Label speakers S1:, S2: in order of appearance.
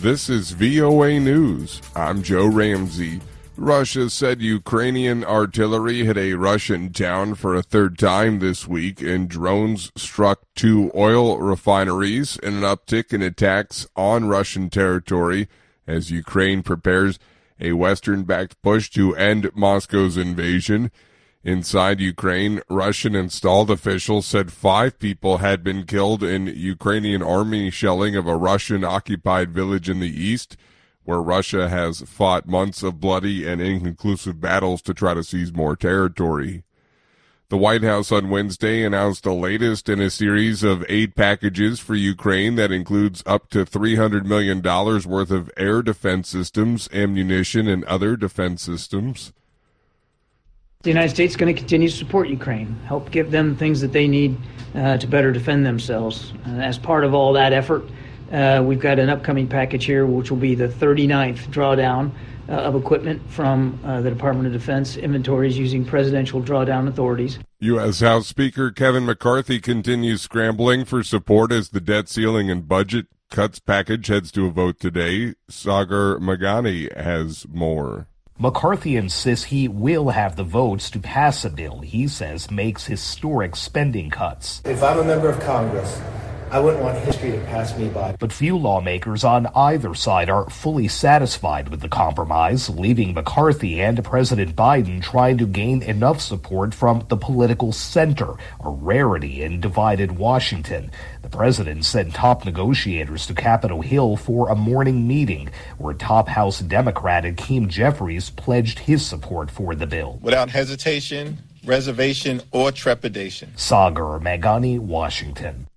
S1: This is VOA News. I'm Joe Ramsey. Russia said Ukrainian artillery hit a Russian town for a third time this week, and drones struck 2 oil refineries in an uptick in attacks on Russian territory as Ukraine prepares a Western-backed push to end Moscow's invasion. Inside Ukraine, Russian-installed officials said 5 people had been killed in Ukrainian army shelling of a Russian-occupied village in the east, where Russia has fought months of bloody and inconclusive battles to try to seize more territory. The White House on Wednesday announced the latest in a series of aid packages for Ukraine that includes up to $300 million worth of air defense systems, ammunition, and other defense systems.
S2: The United States is going to continue to support Ukraine, help give them things that they need to better defend themselves. As part of all that effort, we've got an upcoming package here, which will be the 39th drawdown of equipment from the Department of Defense inventories using presidential drawdown authorities.
S1: U.S. House Speaker Kevin McCarthy continues scrambling for support as the debt ceiling and budget cuts package heads to a vote today. Sagar Meghani has more.
S3: McCarthy insists he will have the votes to pass a bill he says makes historic spending cuts.
S4: If I'm a member of Congress, I wouldn't want history to pass me by.
S3: But few lawmakers on either side are fully satisfied with the compromise, leaving McCarthy and President Biden trying to gain enough support from the political center, a rarity in divided Washington. The president sent top negotiators to Capitol Hill for a morning meeting where top House Democrat Hakeem Jeffries pledged his support for the bill.
S5: Without hesitation, reservation, or trepidation.
S3: Sagar Meghani, Washington.